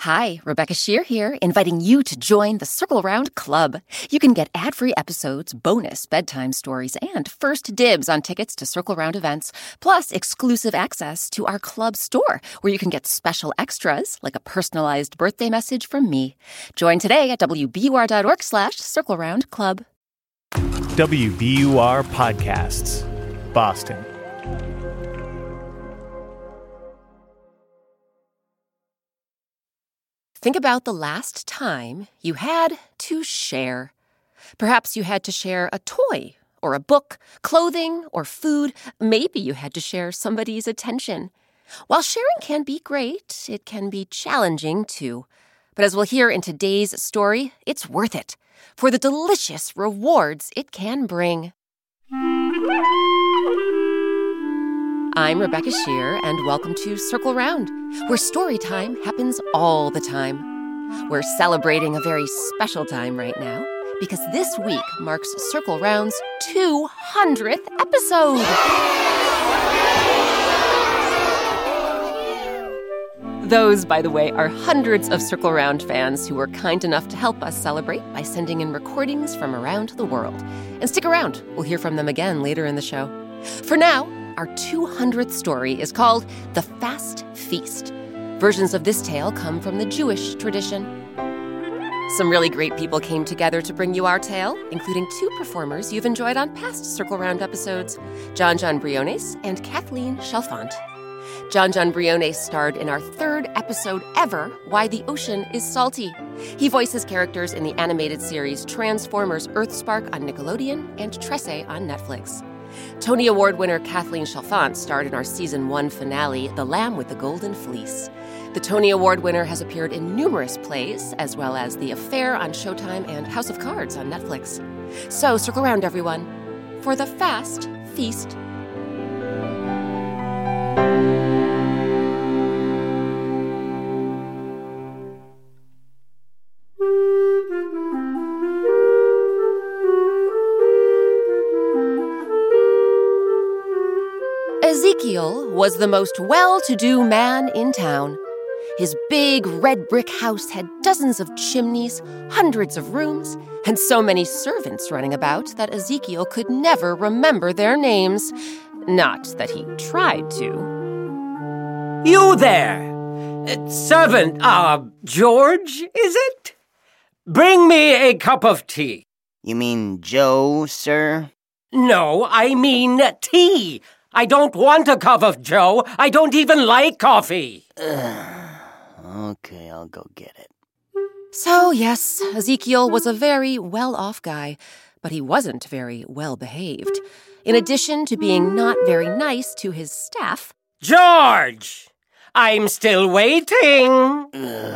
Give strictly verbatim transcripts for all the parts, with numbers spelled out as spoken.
Hi, Rebecca Shear here, inviting you to join the Circle Round Club. You can get ad-free episodes, bonus bedtime stories, and first dibs on tickets to Circle Round events, plus exclusive access to our club store, where you can get special extras, like a personalized birthday message from me. Join today at wbur.org slash Circle Round Club. W B U R Podcasts, Boston. Think about the last time you had to share. Perhaps you had to share a toy or a book, clothing or food. Maybe you had to share somebody's attention. While sharing can be great, it can be challenging too. But as we'll hear in today's story, it's worth it for the delicious rewards it can bring. I'm Rebecca Shear, and welcome to Circle Round, where story time happens all the time. We're celebrating a very special time right now, because this week marks Circle Round's two hundredth episode. Those, by the way, are hundreds of Circle Round fans who were kind enough to help us celebrate by sending in recordings from around the world. And stick around, we'll hear from them again later in the show. For now, our two hundredth story is called The Fast Feast. Versions of this tale come from the Jewish tradition. Some really great people came together to bring you our tale, including two performers you've enjoyed on past Circle Round episodes, John John Briones and Kathleen Chalfant. John John Briones starred in our third episode ever, Why the Ocean is Salty. He voices characters in the animated series Transformers Earthspark on Nickelodeon and Trece on Netflix. Tony Award winner Kathleen Chalfant starred in our season one finale, The Lamb with the Golden Fleece. The Tony Award winner has appeared in numerous plays, as well as The Affair on Showtime and House of Cards on Netflix. So circle around, everyone, for The Fast Feast. Ezekiel was the most well-to-do man in town. His big red brick house had dozens of chimneys, hundreds of rooms, and so many servants running about that Ezekiel could never remember their names. Not that he tried to. You there! Uh, servant, uh, George, is it? Bring me a cup of tea. You mean Joe, sir? No, I mean tea. I don't want a cup of Joe. I don't even like coffee. Okay, I'll go get it. So, yes, Ezekiel was a very well-off guy, but he wasn't very well-behaved. In addition to being not very nice to his staff... George! I'm still waiting.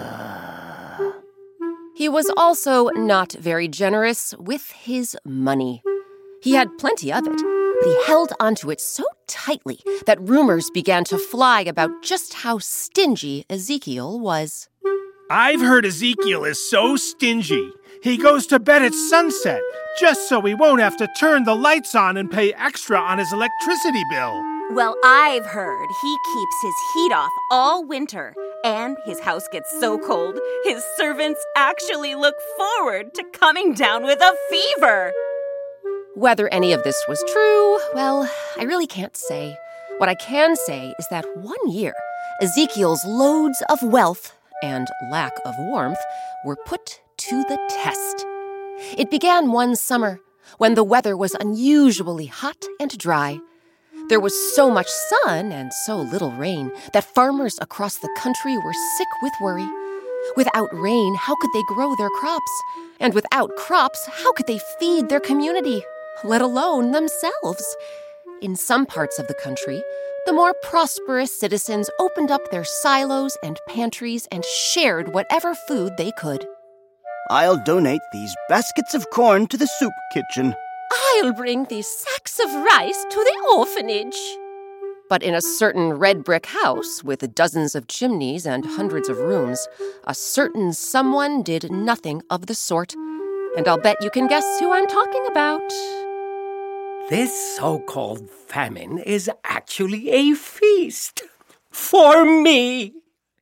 He was also not very generous with his money. He had plenty of it, but he held onto it so tightly that rumors began to fly about just how stingy Ezekiel was. I've heard Ezekiel is so stingy. He goes to bed at sunset, just so he won't have to turn the lights on and pay extra on his electricity bill. Well, I've heard he keeps his heat off all winter, and his house gets so cold, his servants actually look forward to coming down with a fever. Whether any of this was true, well, I really can't say. What I can say is that one year, Ezekiel's loads of wealth and lack of warmth were put to the test. It began one summer when the weather was unusually hot and dry. There was so much sun and so little rain that farmers across the country were sick with worry. Without rain, how could they grow their crops? And without crops, how could they feed their community, let alone themselves? In some parts of the country, the more prosperous citizens opened up their silos and pantries and shared whatever food they could. I'll donate these baskets of corn to the soup kitchen. I'll bring these sacks of rice to the orphanage. But in a certain red brick house with dozens of chimneys and hundreds of rooms, a certain someone did nothing of the sort. And I'll bet you can guess who I'm talking about. This so-called famine is actually a feast for me.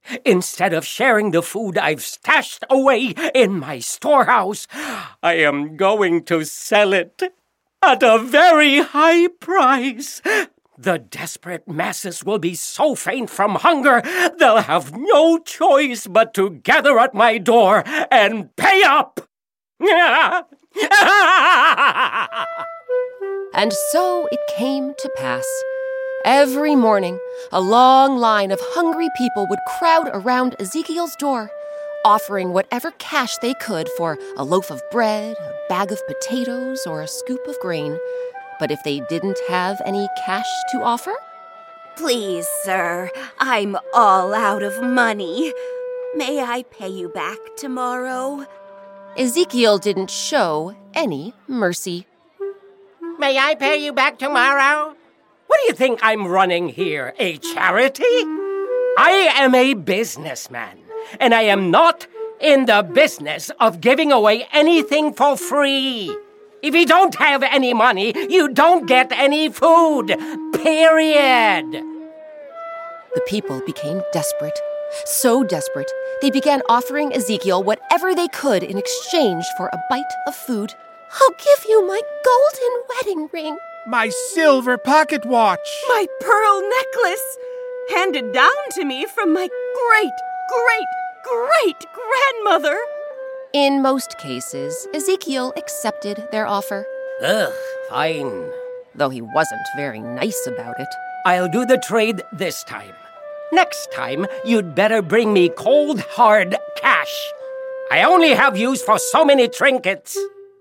Instead of sharing the food I've stashed away in my storehouse, I am going to sell it at a very high price. The desperate masses will be so faint from hunger, they'll have no choice but to gather at my door and pay up. And so it came to pass. Every morning, a long line of hungry people would crowd around Ezekiel's door, offering whatever cash they could for a loaf of bread, a bag of potatoes, or a scoop of grain. But if they didn't have any cash to offer? Please, sir, I'm all out of money. May I pay you back tomorrow? Ezekiel didn't show any mercy. May I pay you back tomorrow? What do you think I'm running here, a charity? I am a businessman, and I am not in the business of giving away anything for free. If you don't have any money, you don't get any food. Period. The people became desperate. So desperate, they began offering Ezekiel whatever they could in exchange for a bite of food. I'll give you my golden wedding ring. My silver pocket watch. My pearl necklace, handed down to me from my great, great, great grandmother. In most cases, Ezekiel accepted their offer. Ugh, fine. Though he wasn't very nice about it. I'll do the trade this time. Next time, you'd better bring me cold, hard cash. I only have use for so many trinkets.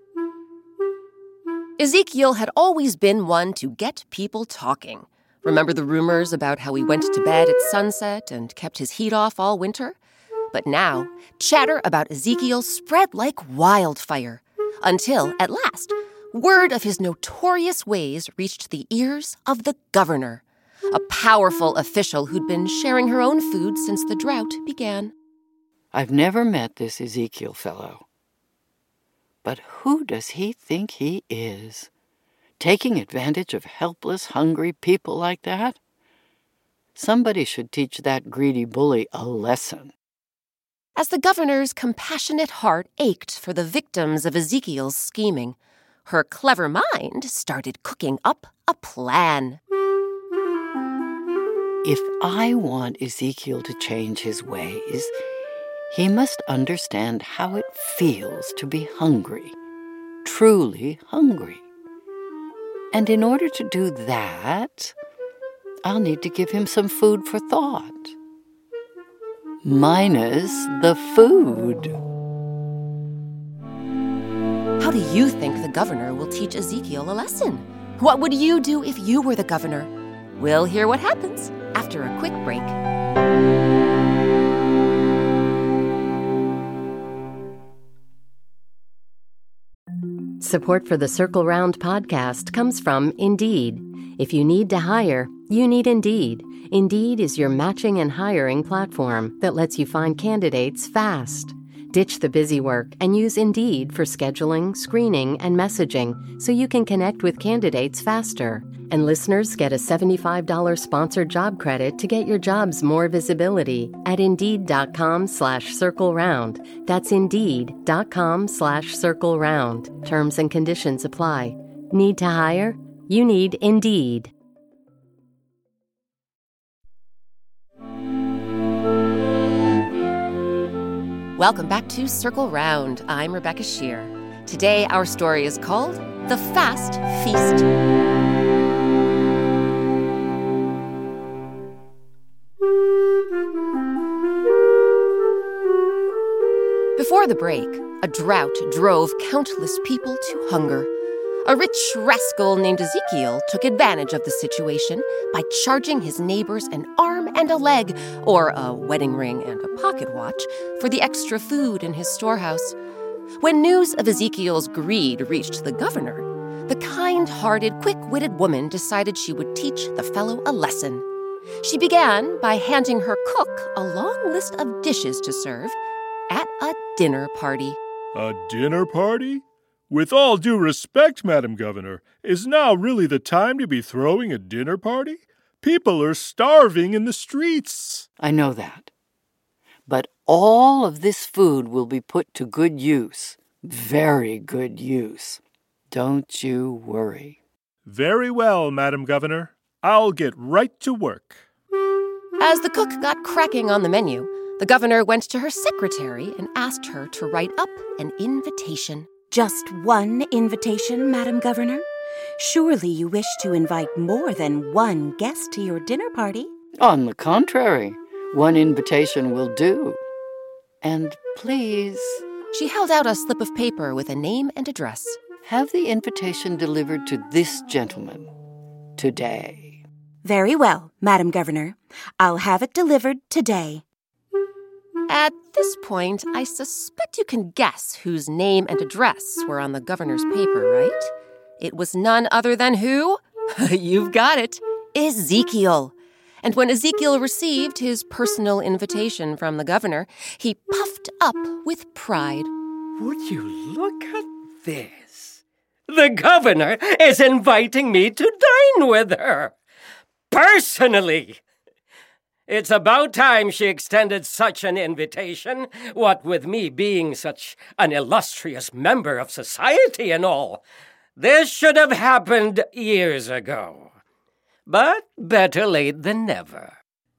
Ezekiel had always been one to get people talking. Remember the rumors about how he went to bed at sunset and kept his heat off all winter? But now, chatter about Ezekiel spread like wildfire, until, at last, word of his notorious ways reached the ears of the governor, a powerful official who'd been sharing her own food since the drought began. I've never met this Ezekiel fellow. But who does he think he is? Taking advantage of helpless, hungry people like that? Somebody should teach that greedy bully a lesson. As the governor's compassionate heart ached for the victims of Ezekiel's scheming, her clever mind started cooking up a plan. If I want Ezekiel to change his ways, he must understand how it feels to be hungry, truly hungry. And in order to do that, I'll need to give him some food for thought. Minus the food. How do you think the governor will teach Ezekiel a lesson? What would you do if you were the governor? We'll hear what happens after a quick break. Support for the Circle Round podcast comes from Indeed. If you need to hire, you need Indeed. Indeed is your matching and hiring platform that lets you find candidates fast. Ditch the busy work and use Indeed for scheduling, screening, and messaging so you can connect with candidates faster. And listeners get a seventy-five dollars sponsored job credit to get your jobs more visibility at Indeed.com slash Circle Round. That's Indeed.com slash Circle Round. Terms and conditions apply. Need to hire? You need Indeed. Welcome back to Circle Round. I'm Rebecca Shear. Today, our story is called The Fast Feast. Before the break, a drought drove countless people to hunger. A rich rascal named Ezekiel took advantage of the situation by charging his neighbors an arm and a leg, or a wedding ring and a pocket watch, for the extra food in his storehouse. When news of Ezekiel's greed reached the governor, the kind-hearted, quick-witted woman decided she would teach the fellow a lesson. She began by handing her cook a long list of dishes to serve at a dinner party. A dinner party? With all due respect, Madam Governor, is now really the time to be throwing a dinner party? People are starving in the streets. I know that. But all of this food will be put to good use. Very good use. Don't you worry. Very well, Madam Governor. I'll get right to work. As the cook got cracking on the menu, the governor went to her secretary and asked her to write up an invitation. Just one invitation, Madam Governor? Surely you wish to invite more than one guest to your dinner party? On the contrary, one invitation will do. And please, She held out a slip of paper with a name and address. have the invitation delivered to this gentleman today. Very well, Madam Governor. I'll have it delivered today. At this point, I suspect you can guess whose name and address were on the governor's paper, right? It was none other than who? You've got it. Ezekiel. And when Ezekiel received his personal invitation from the governor, he puffed up with pride. Would you look at this? The governor is inviting me to dine with her. Personally. It's about time she extended such an invitation, what with me being such an illustrious member of society and all. This should have happened years ago. But better late than never.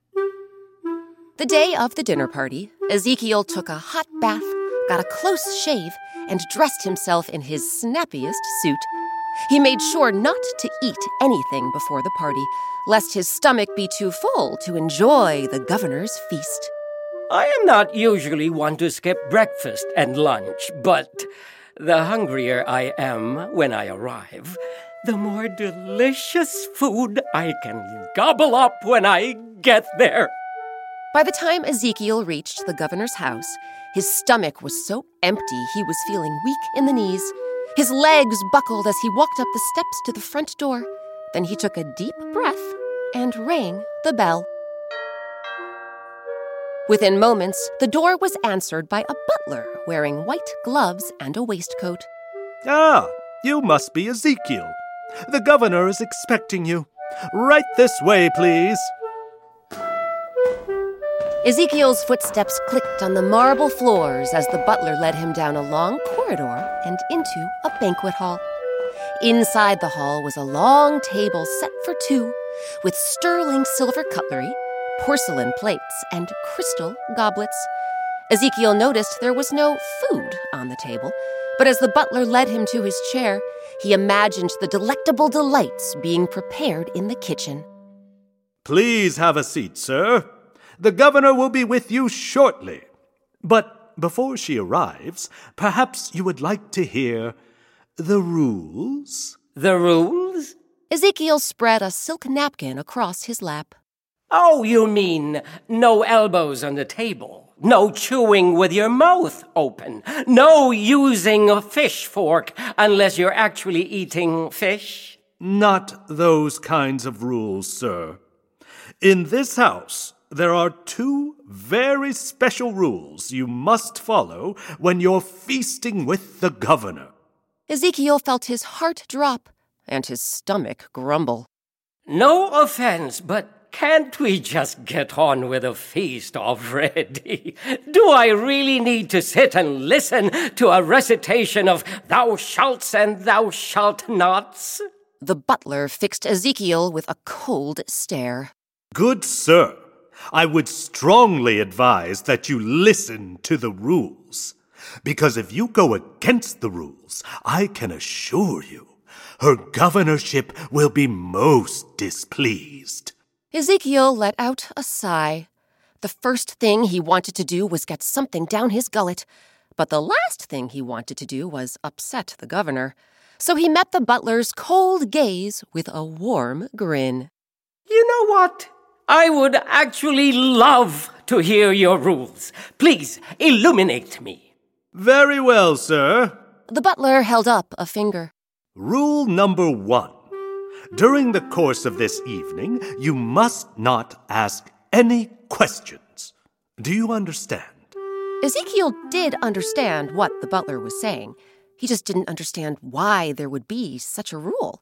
The day of the dinner party, Ezekiel took a hot bath, got a close shave, and dressed himself in his snappiest suit. He made sure not to eat anything before the party, lest his stomach be too full to enjoy the governor's feast. I am not usually one to skip breakfast and lunch, but the hungrier I am when I arrive, the more delicious food I can gobble up when I get there. By the time Ezekiel reached the governor's house, his stomach was so empty he was feeling weak in the knees. His legs buckled as he walked up the steps to the front door. Then he took a deep breath and rang the bell. Within moments, the door was answered by a butler wearing white gloves and a waistcoat. Ah, you must be Ezekiel. The governor is expecting you. Right this way, please. Ezekiel's footsteps clicked on the marble floors as the butler led him down a long corridor and into a banquet hall. Inside the hall was a long table set for two, with sterling silver cutlery, porcelain plates, and crystal goblets. Ezekiel noticed there was no food on the table, but as the butler led him to his chair, he imagined the delectable delights being prepared in the kitchen. Please have a seat, sir. The governor will be with you shortly. But before she arrives, perhaps you would like to hear the rules? The rules? Ezekiel spread a silk napkin across his lap. Oh, you mean no elbows on the table, no chewing with your mouth open, no using a fish fork unless you're actually eating fish? Not those kinds of rules, sir. In this house, there are two very special rules you must follow when you're feasting with the governor. Ezekiel felt his heart drop and his stomach grumble. No offense, but can't we just get on with the feast already? Do I really need to sit and listen to a recitation of thou shalts and thou shalt nots? The butler fixed Ezekiel with a cold stare. Good sir, I would strongly advise that you listen to the rules. Because if you go against the rules, I can assure you, her governorship will be most displeased. Ezekiel let out a sigh. The first thing he wanted to do was get something down his gullet, but the last thing he wanted to do was upset the governor. So he met the butler's cold gaze with a warm grin. You know what? I would actually love to hear your rules. Please, illuminate me. Very well, sir. The butler held up a finger. Rule number one. During the course of this evening, you must not ask any questions. Do you understand? Ezekiel did understand what the butler was saying. He just didn't understand why there would be such a rule.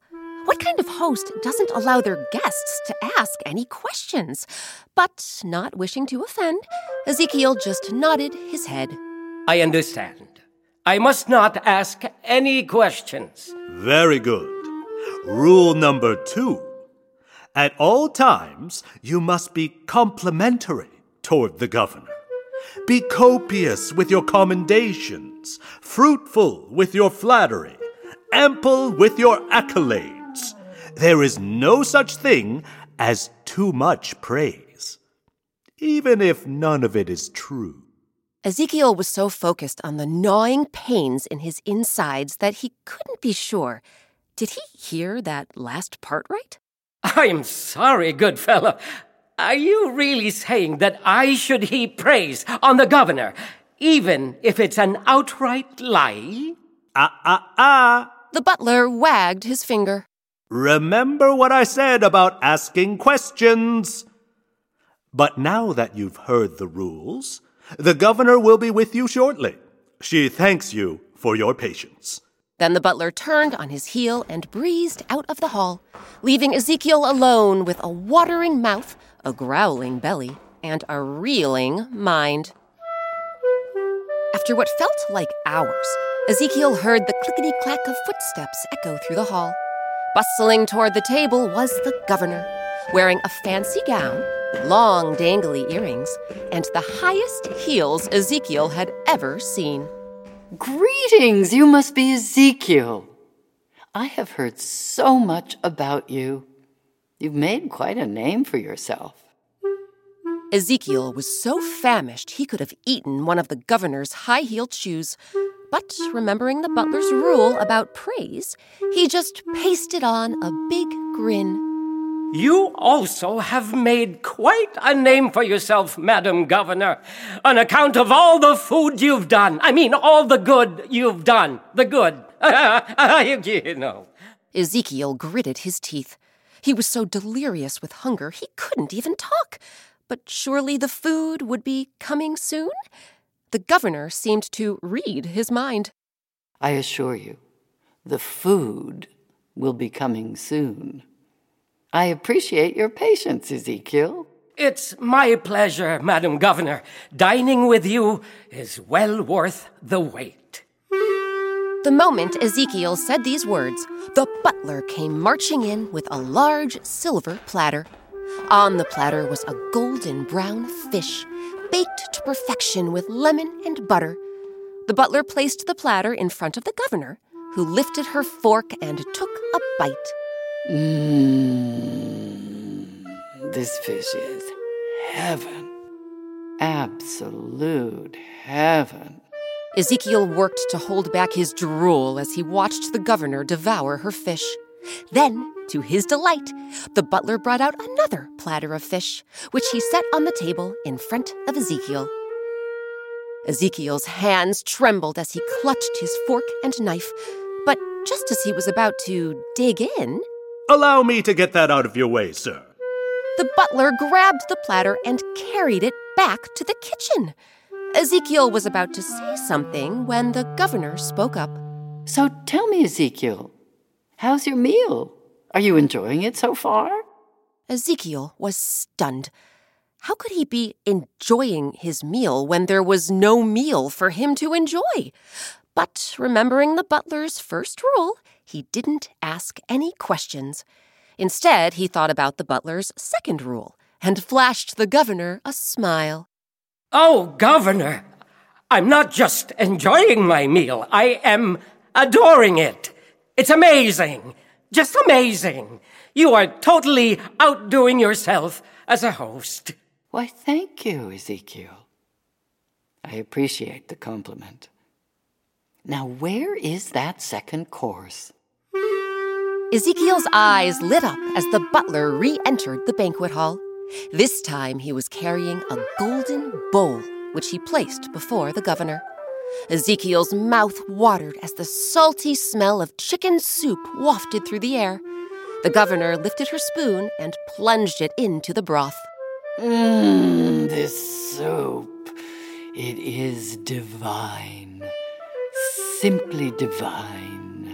What kind of host doesn't allow their guests to ask any questions? But not wishing to offend, Ezekiel just nodded his head. I understand. I must not ask any questions. Very good. Rule number two. At all times, you must be complimentary toward the governor. Be copious with your commendations, fruitful with your flattery, ample with your accolades. There is no such thing as too much praise, even if none of it is true. Ezekiel was so focused on the gnawing pains in his insides that he couldn't be sure. Did he hear that last part right? I'm sorry, good fellow. Are you really saying that I should heap praise on the governor, even if it's an outright lie? Ah, ah, ah. The butler wagged his finger. Remember what I said about asking questions. But now that you've heard the rules, the governor will be with you shortly. She thanks you for your patience. Then the butler turned on his heel and breezed out of the hall, leaving Ezekiel alone with a watering mouth, a growling belly, and a reeling mind. After what felt like hours, Ezekiel heard the clickety-clack of footsteps echo through the hall. Bustling toward the table was the governor, wearing a fancy gown, long dangly earrings, and the highest heels Ezekiel had ever seen. Greetings, you must be Ezekiel. I have heard so much about you. You've made quite a name for yourself. Ezekiel was so famished he could have eaten one of the governor's high-heeled shoes. But remembering the butler's rule about praise, he just pasted on a big grin. You also have made quite a name for yourself, Madam Governor, on account of all the food you've done. I mean, all the good you've done. The good. You know. Ezekiel gritted his teeth. He was so delirious with hunger he couldn't even talk. But surely the food would be coming soon? The governor seemed to read his mind. I assure you, the food will be coming soon. I appreciate your patience, Ezekiel. It's my pleasure, Madam Governor. Dining with you is well worth the wait. The moment Ezekiel said these words, the butler came marching in with a large silver platter. On the platter was a golden brown fish, baked to perfection with lemon and butter. The butler placed the platter in front of the governor, who lifted her fork and took a bite. Mmm, this fish is heaven. Absolute heaven. Ezekiel worked to hold back his drool as he watched the governor devour her fish. Then, to his delight, the butler brought out another platter of fish, which he set on the table in front of Ezekiel. Ezekiel's hands trembled as he clutched his fork and knife, but just as he was about to dig in... Allow me to get that out of your way, sir. The butler grabbed the platter and carried it back to the kitchen. Ezekiel was about to say something when the governor spoke up. So tell me, Ezekiel, how's your meal? Are you enjoying it so far? Ezekiel was stunned. How could he be enjoying his meal when there was no meal for him to enjoy? But remembering the butler's first rule, he didn't ask any questions. Instead, he thought about the butler's second rule and flashed the governor a smile. Oh, Governor, I'm not just enjoying my meal. I am adoring it. It's amazing. Just amazing. You are totally outdoing yourself as a host. Why, thank you, Ezekiel. I appreciate the compliment. Now, where is that second course? Ezekiel's eyes lit up as the butler re-entered the banquet hall. This time he was carrying a golden bowl, which he placed before the governor. Ezekiel's mouth watered as the salty smell of chicken soup wafted through the air. The governor lifted her spoon and plunged it into the broth. Mmm, this soup. It is divine. Simply divine.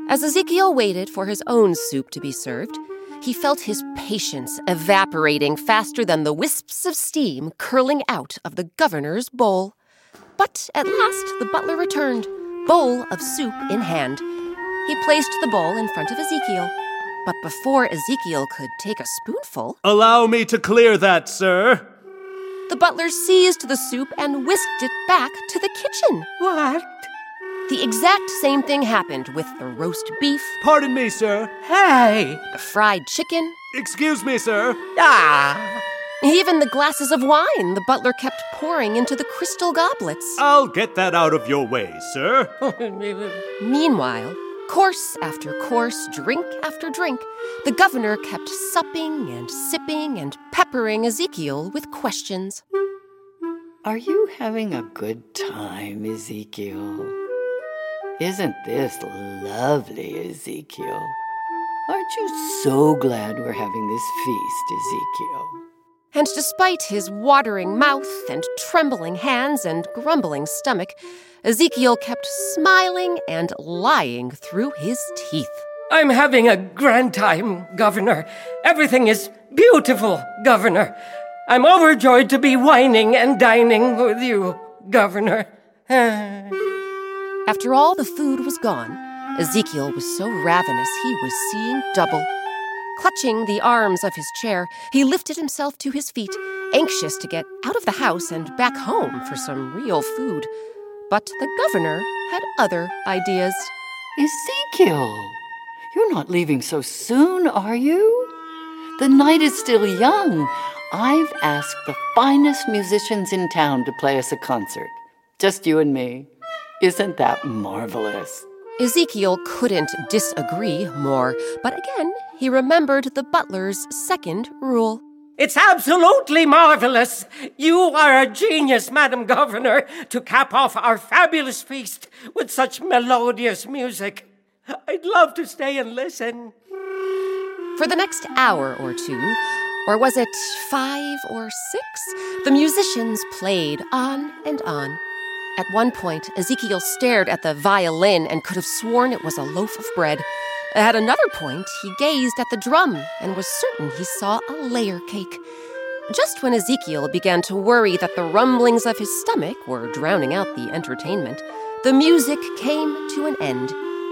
As Ezekiel waited for his own soup to be served, he felt his patience evaporating faster than the wisps of steam curling out of the governor's bowl. But at last the butler returned, bowl of soup in hand. He placed the bowl in front of Ezekiel. But before Ezekiel could take a spoonful... Allow me to clear that, sir. The butler seized the soup and whisked it back to the kitchen. What? The exact same thing happened with the roast beef. Pardon me, sir. Hey! The fried chicken. Excuse me, sir. Ah! Even the glasses of wine the butler kept pouring into the crystal goblets. I'll get that out of your way, sir. Meanwhile, course after course, drink after drink, the governor kept supping and sipping and peppering Ezekiel with questions. Are you having a good time, Ezekiel? Isn't this lovely, Ezekiel? Aren't you so glad we're having this feast, Ezekiel? And despite his watering mouth and trembling hands and grumbling stomach, Ezekiel kept smiling and lying through his teeth. I'm having a grand time, Governor. Everything is beautiful, Governor. I'm overjoyed to be wining and dining with you, Governor. After all the food was gone, Ezekiel was so ravenous he was seeing double. Clutching the arms of his chair, he lifted himself to his feet, anxious to get out of the house and back home for some real food. But the governor had other ideas. Ezekiel, you're not leaving so soon, are you? The night is still young. I've asked the finest musicians in town to play us a concert. Just you and me. Isn't that marvelous? Ezekiel couldn't disagree more, but again, he remembered the butler's second rule. It's absolutely marvelous. You are a genius, Madam Governor, to cap off our fabulous feast with such melodious music. I'd love to stay and listen. For the next hour or two, or was it five or six, the musicians played on and on. At one point, Ezekiel stared at the violin and could have sworn it was a loaf of bread. At another point, he gazed at the drum and was certain he saw a layer cake. Just when Ezekiel began to worry that the rumblings of his stomach were drowning out the entertainment, the music came to an end.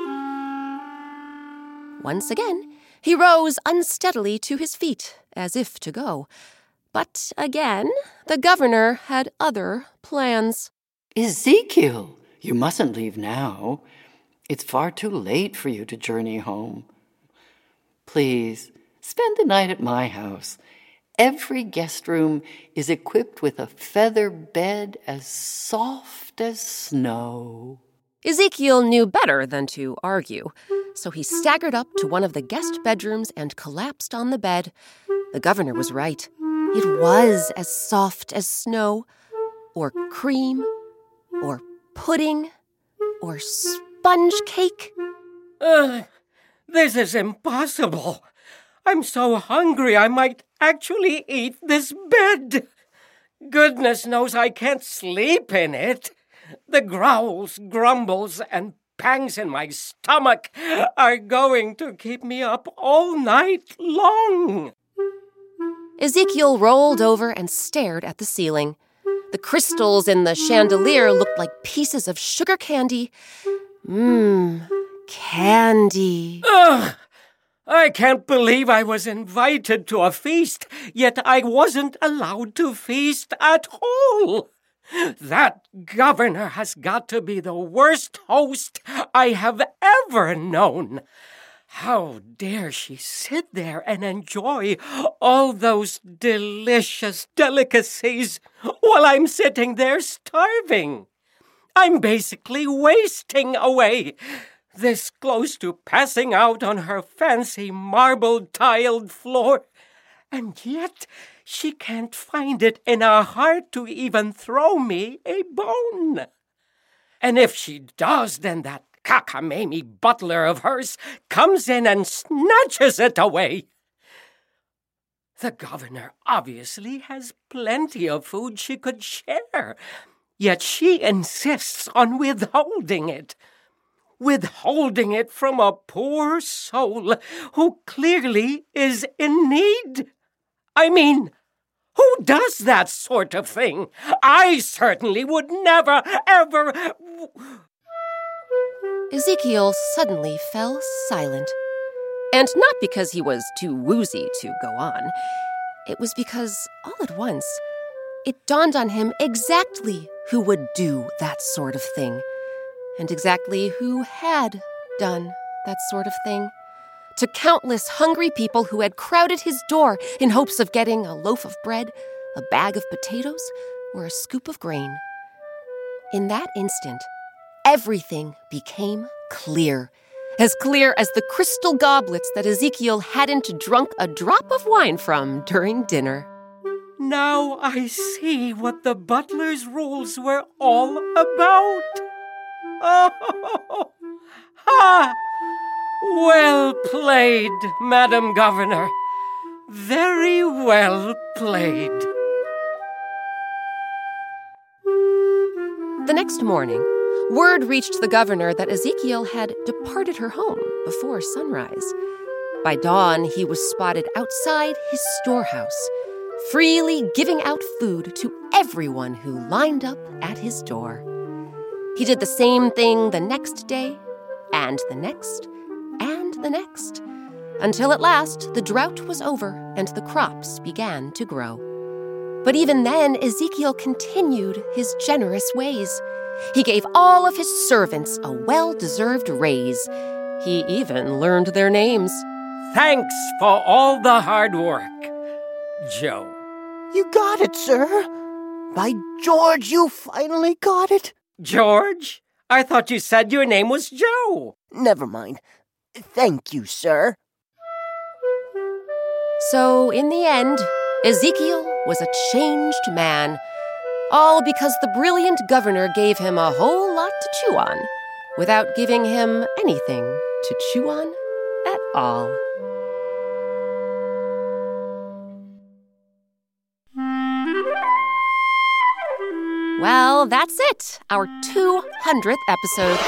Once again, he rose unsteadily to his feet, as if to go. But again, the governor had other plans. Ezekiel, you mustn't leave now. It's far too late for you to journey home. Please, spend the night at my house. Every guest room is equipped with a feather bed as soft as snow. Ezekiel knew better than to argue, so he staggered up to one of the guest bedrooms and collapsed on the bed. The governor was right. It was as soft as snow, or cream, or pudding, or sponge cake. Uh, this is impossible. I'm so hungry I might actually eat this bed. Goodness knows I can't sleep in it. The growls, grumbles, and pangs in my stomach are going to keep me up all night long. Ezekiel rolled over and stared at the ceiling. The crystals in the chandelier looked like pieces of sugar candy. Mmm, candy. Ugh! I can't believe I was invited to a feast, yet I wasn't allowed to feast at all. That governor has got to be the worst host I have ever known. How dare she sit there and enjoy all those delicious delicacies while I'm sitting there starving? I'm basically wasting away, this close to passing out on her fancy marble-tiled floor. And yet she can't find it in her heart to even throw me a bone. And if she does, then that cockamamie butler of hers comes in and snatches it away. The governor obviously has plenty of food she could share, yet she insists on withholding it. withholding it from a poor soul who clearly is in need? I mean, who does that sort of thing? I certainly would never, ever... Ezekiel suddenly fell silent. And not because he was too woozy to go on. It was because, all at once, it dawned on him exactly who would do that sort of thing, and exactly who had done that sort of thing, to countless hungry people who had crowded his door in hopes of getting a loaf of bread, a bag of potatoes, or a scoop of grain. In that instant, everything became clear, as clear as the crystal goblets that Ezekiel hadn't drunk a drop of wine from during dinner. Now I see what the butler's rules were all about. Oh, ha! Well played, Madam Governor. Very well played. The next morning, word reached the governor that Ezekiel had departed her home before sunrise. By dawn, he was spotted outside his storehouse, freely giving out food to everyone who lined up at his door. He did the same thing the next day, and the next, and the next, until at last the drought was over and the crops began to grow. But even then, Ezekiel continued his generous ways. He gave all of his servants a well-deserved raise. He even learned their names. Thanks for all the hard work, Joe. You got it, sir. By George, you finally got it. George? I thought you said your name was Joe. Never mind. Thank you, sir. So, in the end, Ezekiel was a changed man. All because the brilliant governor gave him a whole lot to chew on, without giving him anything to chew on at all. Well, that's it, our two hundredth episode.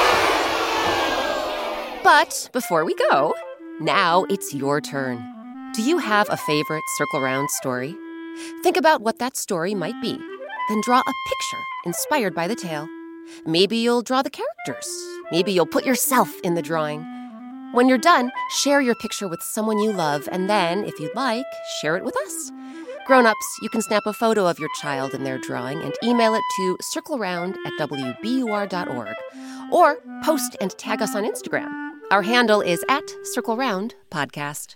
But before we go, now it's your turn. Do you have a favorite Circle Round story? Think about what that story might be. Then draw a picture inspired by the tale. Maybe you'll draw the characters. Maybe you'll put yourself in the drawing. When you're done, share your picture with someone you love, and then, if you'd like, share it with us. Grown-ups, you can snap a photo of your child in their drawing and email it to circleround at w b u r dot org. Or post and tag us on Instagram. Our handle is at Circle Round Podcast.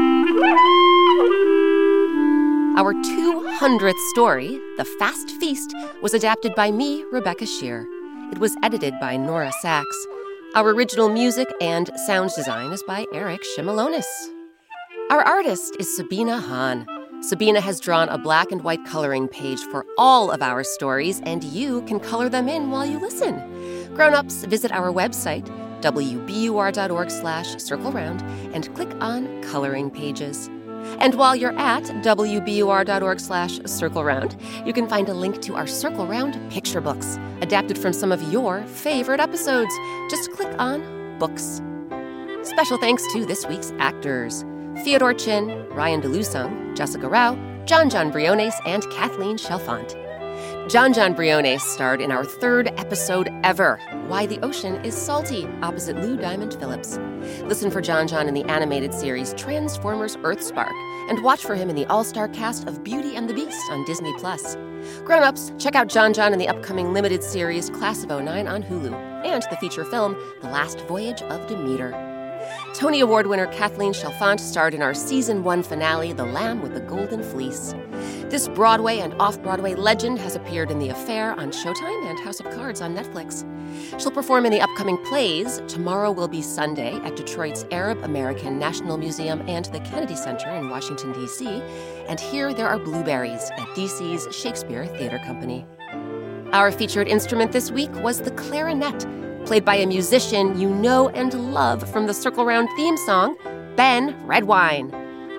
Our two hundredth story, The Fast Feast, was adapted by me, Rebecca Shear. It was edited by Nora Sachs. Our original music and sound design is by Eric Shimalonis. Our artist is Sabina Hahn. Sabina has drawn a black and white coloring page for all of our stories, and you can color them in while you listen. Grown-ups, visit our website, w b u r dot org slash circle round, and click on Coloring Pages. And while you're at w b u r dot org slash circle round, you can find a link to our Circle Round picture books, adapted from some of your favorite episodes. Just click on Books. Special thanks to this week's actors: Theodore Chin, Ryan DeLusung, Jessica Rao, John John Briones, and Kathleen Chalfant. John John Briones starred in our third episode ever, Why the Ocean is Salty, opposite Lou Diamond Phillips. Listen for John John in the animated series Transformers Earthspark, and watch for him in the all-star cast of Beauty and the Beast on Disney Plus. Grown-ups, check out John John in the upcoming limited series Class of oh nine on Hulu, and the feature film The Last Voyage of Demeter. Tony Award winner Kathleen Chalfant starred in our season one finale, The Lamb with the Golden Fleece. This Broadway and off-Broadway legend has appeared in The Affair on Showtime and House of Cards on Netflix. She'll perform in the upcoming plays Tomorrow Will Be Sunday at Detroit's Arab American National Museum and the Kennedy Center in Washington, D C, and Here There Are Blueberries at D C's Shakespeare Theater Company. Our featured instrument this week was the clarinet, played by a musician you know and love from the Circle Round theme song, Ben Redwine.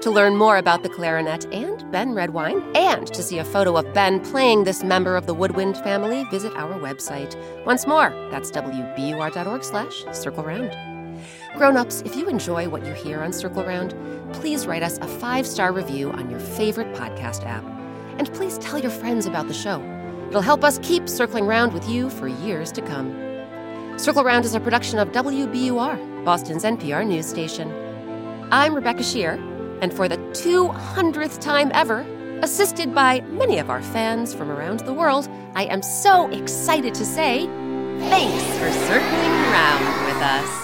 To learn more about the clarinet and Ben Redwine, and to see a photo of Ben playing this member of the woodwind family, visit our website. Once more, that's W B U R dot org slash Circle Round. Grown-ups, if you enjoy what you hear on Circle Round, please write us a five-star review on your favorite podcast app. And please tell your friends about the show. It'll help us keep circling round with you for years to come. Circle Round is a production of W B U R, Boston's N P R news station. I'm Rebecca Shear, and for the two hundredth time ever, assisted by many of our fans from around the world, I am so excited to say, thanks for circling around with us.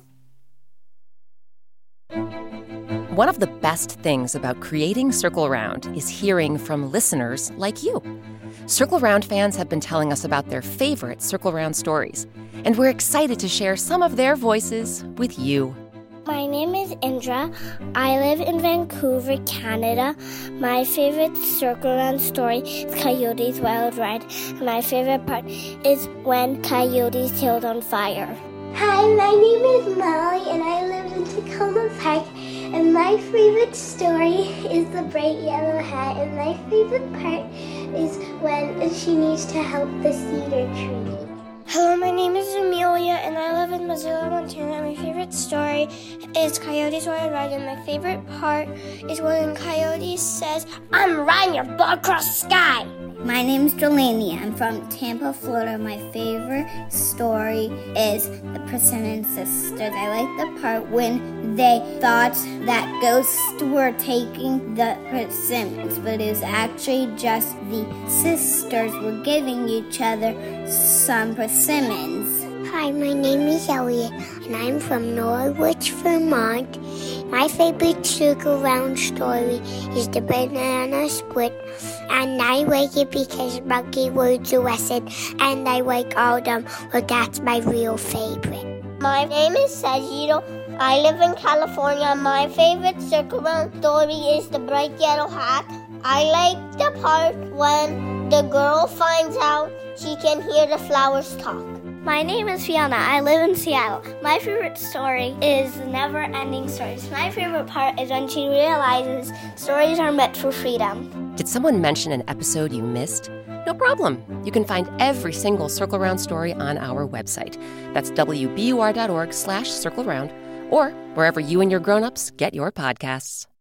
One of the best things about creating Circle Round is hearing from listeners like you. Circle Round fans have been telling us about their favorite Circle Round stories, and we're excited to share some of their voices with you. My name is Indra. I live in Vancouver, Canada. My favorite Circle Round story is Coyote's Wild Ride, and my favorite part is when Coyote's tailed on fire. Hi, my name is Molly, and I live in Tacoma Park. And my favorite story is The Bright Yellow Hat, and my favorite part is when she needs to help the cedar tree. Hello, my name is Amelia, and I live in Missoula, Montana. My favorite story is Coyote's Wild Ride, and my favorite part is when Coyote says, "I'm riding your butt across the sky." My name is Delaney. I'm from Tampa, Florida. My favorite story is The Persimmon Sisters. I like the part when they thought that ghosts were taking the persimmons, but it was actually just the sisters were giving each other some persimmons. Hi, my name is Elliot, and I'm from Norwich, Vermont. My favorite Circle Round story is The Banana Split, and I like it because monkey words are lesson, and I like all of them, but that's my real favorite. My name is Sajiro. I live in California. My favorite Circle Round story is The Bright Yellow Hat. I like the part when the girl finds out she can hear the flowers talk. My name is Fiona. I live in Seattle. My favorite story is Never Ending Stories. My favorite part is when she realizes stories are meant for freedom. Did someone mention an episode you missed? No problem. You can find every single Circle Round story on our website. That's W B U R dot org slash Circle Round, or wherever you and your grown-ups get your podcasts.